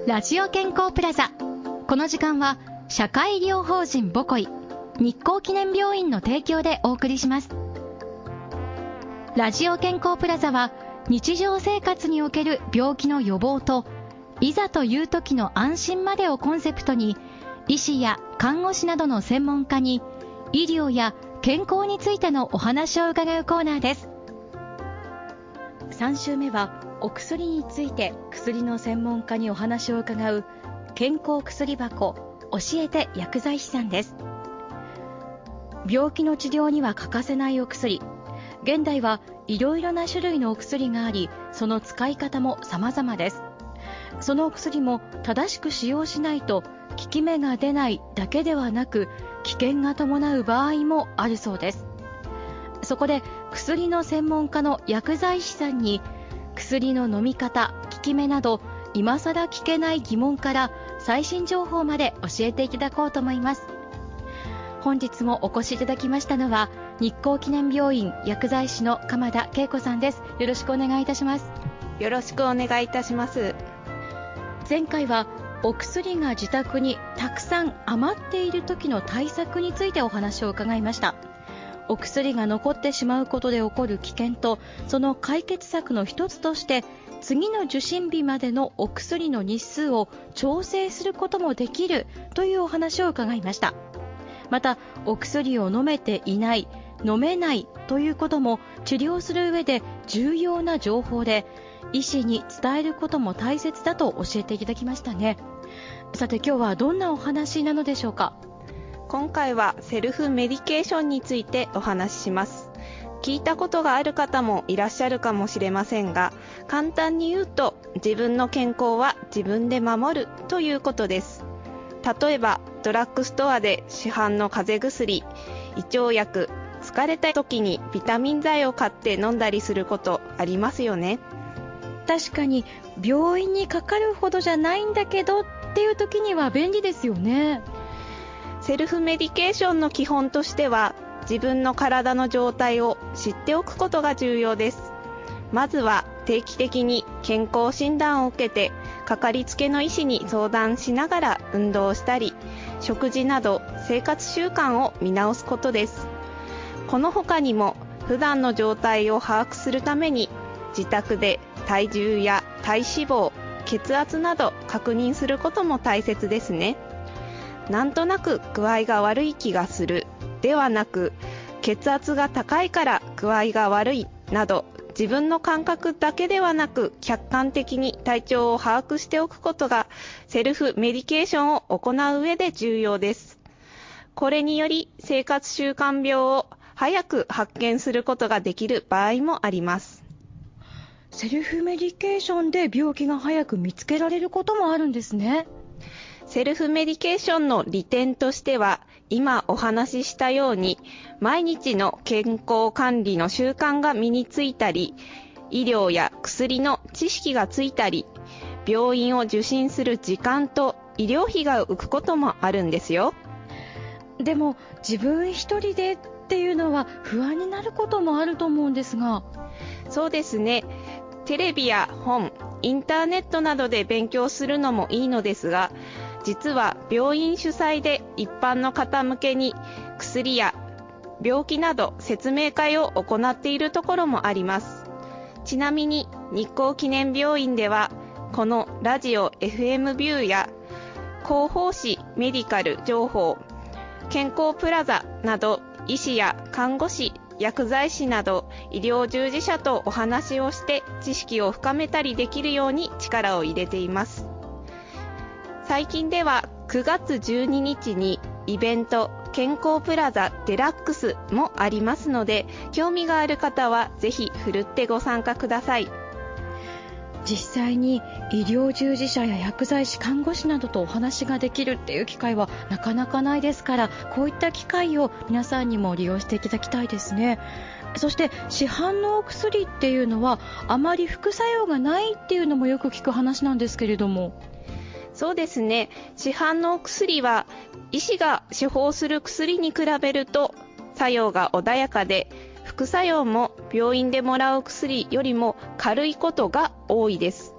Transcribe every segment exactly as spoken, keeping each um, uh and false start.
ラジオ健康プラザ。この時間は社会医療法人ボコイ日光記念病院の提供でお送りします。ラジオ健康プラザは日常生活における病気の予防といざという時の安心までをコンセプトに、医師や看護師などの専門家に医療や健康についてのお話を伺うコーナーです。さん週目はお薬について薬の専門家にお話を伺う健康薬箱教えて薬剤師さんです。病気の治療には欠かせないお薬。現代はいろいろな種類のお薬があり、その使い方も様々です。そのお薬も正しく使用しないと効き目が出ないだけではなく、危険が伴う場合もあるそうです。そこで薬の専門家の薬剤師さんに薬の飲み方、効き目など今さら聞けない疑問から最新情報まで教えていただこうと思います。本日もお越しいただきましたのは日光記念病院薬剤師の鎌田恵子さんです。よろしくお願いいたします。 よろしくお願いいたします。 前回はお薬が自宅にたくさん余っている時の対策についてお話を伺いました。お薬が残ってしまうことで起こる危険と、その解決策の一つとして次の受診日までのお薬の日数を調整することもできるというお話を伺いました。またお薬を飲めていない、飲めないということも治療する上で重要な情報で、医師に伝えることも大切だと教えていただきましたね。さて今日はどんなお話なのでしょうか。 今回はセルフメディケーションについてお話しします。聞いたことがある方もいらっしゃるかもしれませんが、簡単に言うと自分の健康は自分で守るということです。例えばドラッグストアで市販の風邪薬、胃腸薬、疲れた時にビタミン剤を買って飲んだりすることありますよね。 確かに病院にかかるほどじゃないんだけどっていう時には便利ですよね。 セルフメディケーションの基本としては、自分の体の状態を知っておくことが重要です。まずは定期的に健康診断を受けて、かかりつけの医師に相談しながら運動したり、食事など生活習慣を見直すことです。この他にも普段の状態を把握するために、自宅で体重や体脂肪、血圧など確認することも大切ですね。なんとなく具合が悪い気がするではなく、血圧が高いから具合が悪いなど、自分の感覚だけではなく客観的に体調を把握しておくことがセルフメディケーションを行う上で重要です。これにより生活習慣病を早く発見することができる場合もあります。 セルフメディケーションで病気が早く見つけられることもあるんですね。 セルフメディケーションの利点としては、今お話ししたように毎日の健康管理の習慣が身についたり、医療や薬の知識がついたり、病院を受診する時間と医療費が浮くこともあるんですよ。 でも自分一人でっていうのは不安になることもあると思うんですが。 そうですね。テレビや本、インターネットなどで勉強するのもいいのですが、実は病院主催で一般の方向けに薬や病気など説明会を行っているところもあります。ちなみに日光記念病院では、このラジオ エフエム ビューや広報誌メディカル情報、健康プラザなど医師や看護師、薬剤師など医療従事者とお話をして知識を深めたりできるように力を入れています。最近ではくがつじゅうににちにイベント健康プラザデラックスもありますので、興味がある方はぜひふるってご参加ください。 実際に医療従事者や薬剤師、看護師などとお話ができるっていう機会はなかなかないですから、こういった機会を皆さんにも利用していただきたいですね。そして市販のお薬っていうのはあまり副作用がないっていうのもよく聞く話なんですけれども。 そうですね。市販のお薬は医師が処方する薬に比べると作用が穏やかで、副作用も病院でもらう薬よりも軽いことが多いです。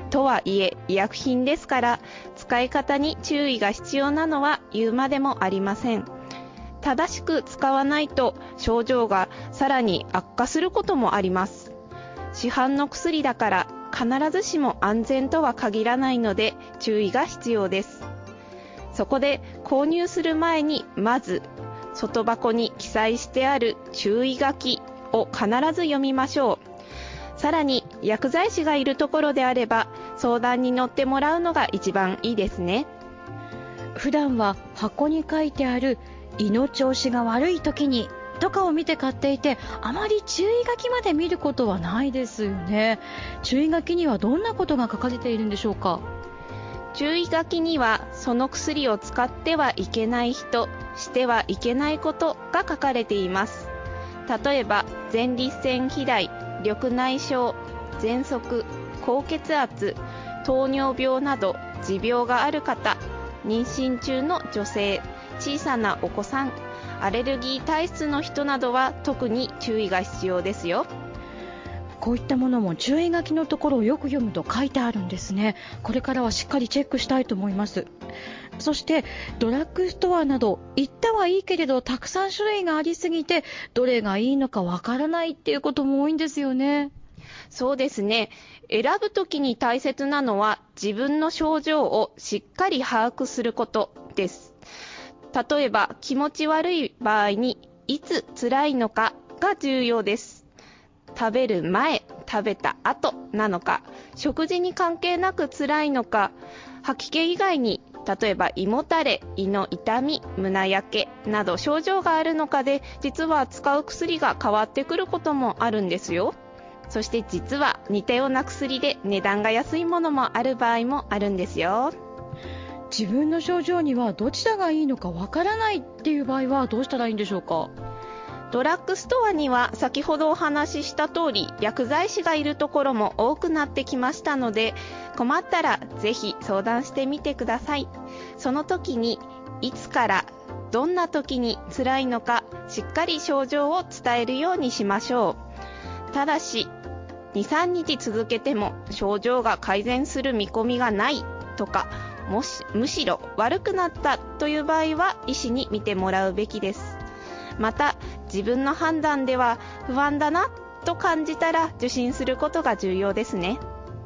とはいえ医薬品ですから、使い方に注意が必要なのは言うまでもありません。正しく使わないと症状がさらに悪化することもあります。市販の薬だから必ずしも安全とは限らないので注意が必要です。そこで購入する前にまず外箱に記載してある注意書きを必ず読みましょう。さらに薬剤師がいるところであれば相談に乗ってもらうのが一番いいですね。 普段は箱に書いてある胃の調子が悪い時にとかを見て買っていて、あまり注意書きまで見ることはないですよね。注意書きにはどんなことが書かれているんでしょうか？ 注意書きにはその薬を使ってはいけない人、してはいけないことが書かれています。例えば前立腺肥大、緑内障、喘息、高血圧、糖尿病など持病がある方、妊娠中の女性、小さなお子さん、アレルギー体質の人などは特に注意が必要ですよ。 こういったものも注意書きのところをよく読むと書いてあるんですね。これからはしっかりチェックしたいと思います。そしてドラッグストアなど行ったはいいけれどたくさん種類がありすぎてどれがいいのかわからないっていうことも多いんですよね。 そうですね。選ぶときに大切なのは自分の症状をしっかり把握することです。例えば気持ち悪い場合にいつ辛いのかが重要です。食べる前、食べた後なのか、食事に関係なく辛いのか、吐き気以外に例えば胃もたれ、胃の痛み、胸焼けなど症状があるのかで実は使う薬が変わってくることもあるんですよ。そして実は似たような薬で値段が安いものもある場合もあるんですよ。 自分の症状にはどちらがいいのかわからないっていう場合はどうしたらいいんでしょうか？ ドラッグストアには先ほどお話しした通り薬剤師がいるところも多くなってきましたので、困ったらぜひ相談してみてください。その時にいつからどんな時に辛いのかしっかり症状を伝えるようにしましょう。ただしにさんにち続けても症状が改善する見込みがないとか、もしむしろ悪くなったという場合は医師に見てもらうべきです。また自分の判断では不安だなと感じたら受診することが重要ですね。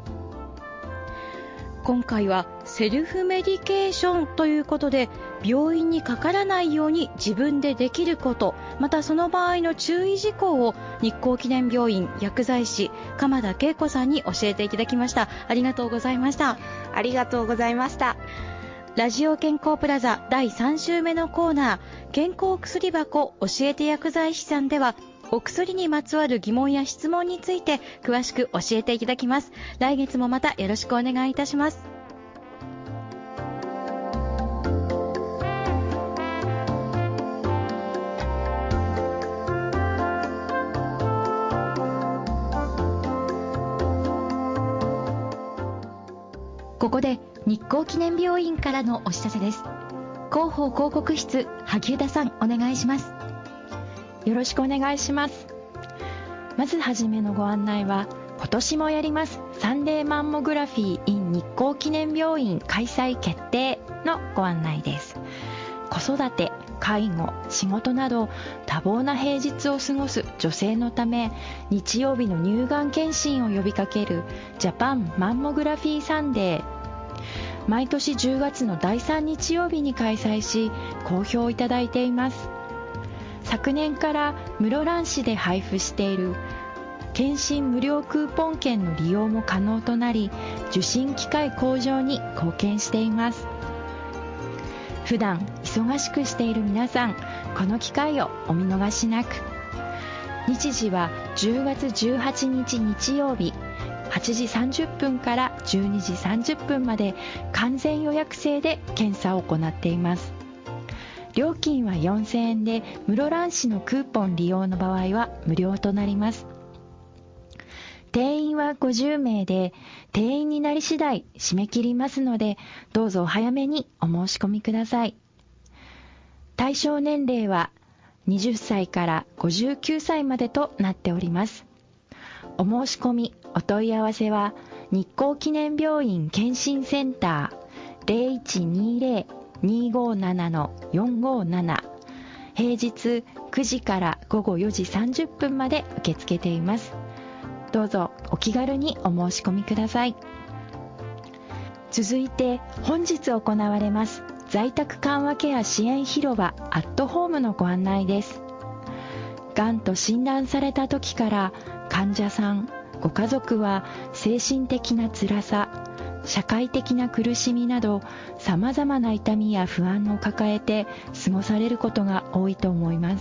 今回はセルフメディケーションということで、病院にかからないように自分でできること、またその場合の注意事項を日光記念病院薬剤師鎌田恵子さんに教えていただきました。ありがとうございました。 ありがとうございました。 ラジオ健康プラザだいさん週目のコーナー、健康薬箱教えて薬剤師さんでは、お薬にまつわる疑問や質問について詳しく教えていただきます。来月もまたよろしくお願いいたします。ここで日光記念病院からのお知らせです。広報広告室、萩生田さん、お願いします。 よろしくお願いします。まずはじめのご案内は、今年もやりますサンデーマンモグラフィー in 日光記念病院開催決定のご案内です。子育て、介護、仕事など多忙な平日を過ごす女性のため、日曜日の乳がん検診を呼びかけるジャパンマンモグラフィーサンデー、毎年じゅうがつのだいさん日曜日に開催し好評いただいています。昨年から室蘭市で配布している検診無料クーポン券の利用も可能となり、受診機会向上に貢献しています。普段忙しくしている皆さん、この機会をお見逃しなく。日時はじゅうがつじゅうはちにち日曜日、はちじさんじゅっぷんからじゅうにじさんじゅっぷんまで完全予約制で検査を行っています。料金はよんせんえんで、室蘭市のクーポン利用の場合は無料となります。定員はごじゅうめいで、定員になり次第締め切りますので、どうぞお早めにお申し込みください。対象年齢ははたちからごじゅうきゅうさいまでとなっております。お申し込み、お問い合わせは日光記念病院健診センター ゼロいちにゼロ にーごーなな よんごーなな、平日くじから午後よじさんじゅっぷんまで受け付けています。どうぞお気軽にお申し込みください。続いて本日行われます在宅緩和ケア支援広場アットホームのご案内です。がんと診断された時から患者さん、ご家族は精神的な辛さ、社会的な苦しみなどさまざまな痛みや不安を抱えて過ごされることが多いと思います。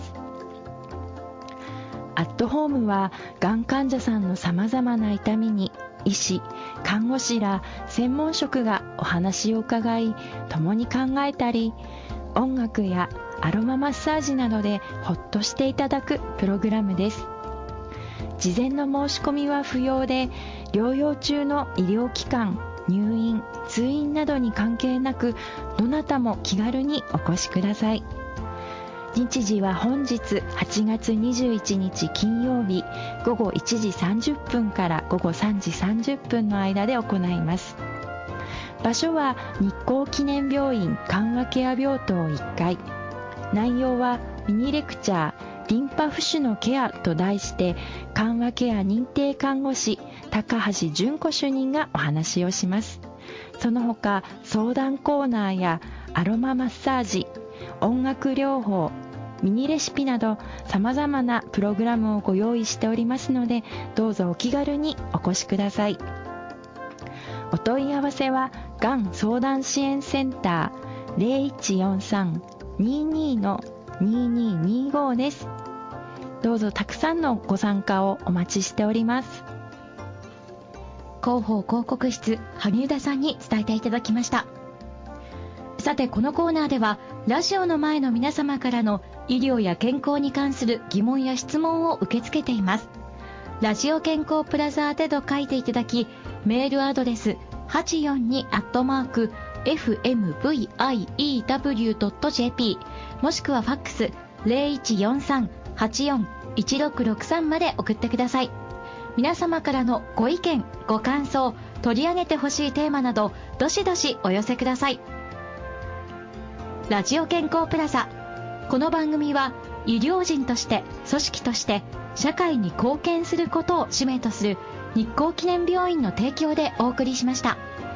アットホームはがん患者さんのさまざまな痛みに医師、看護師ら専門職がお話を伺い共に考えたり、音楽やアロママッサージなどでほっとしていただくプログラムです。事前の申し込みは不要で、療養中の医療機関、入院、通院などに関係なくどなたも気軽にお越しください。日時は本日はちがつにじゅういちにち金曜日ごごいちじさんじゅっぷんからごごさんじさんじゅっぷんの間で行います。場所は日光記念病院緩和ケア病棟いっかい。内容はミニレクチャーリンパ浮腫のケアと題して、緩和ケア認定看護師高橋純子主任がお話をします。その他相談コーナーやアロママッサージ、音楽療法、ミニレシピなど様々なプログラムをご用意しておりますので、どうぞお気軽にお越しください。お問い合わせはがん相談支援センター ゼロいちよんさん にーにー にーにーにーご です。どうぞたくさんのご参加をお待ちしております。 広報広告室萩生田さんに伝えていただきました。さて、このコーナーではラジオの前の皆様からの医療や健康に関する疑問や質問を受け付けています。ラジオ健康プラザ宛てと書いていただき、メールアドレス はちよんに アットマーク エフエムブイアイイーダブリュー ドット ジェーピー もしくはファックス ゼロいちよんさん はちよん いちろくろくさん まで送ってください。皆様からのご意見、ご感想、取り上げてほしいテーマなどどしどしお寄せください。ラジオ健康プラザ、この番組は医療人として組織として社会に貢献することを使命とする日光記念病院の提供でお送りしました。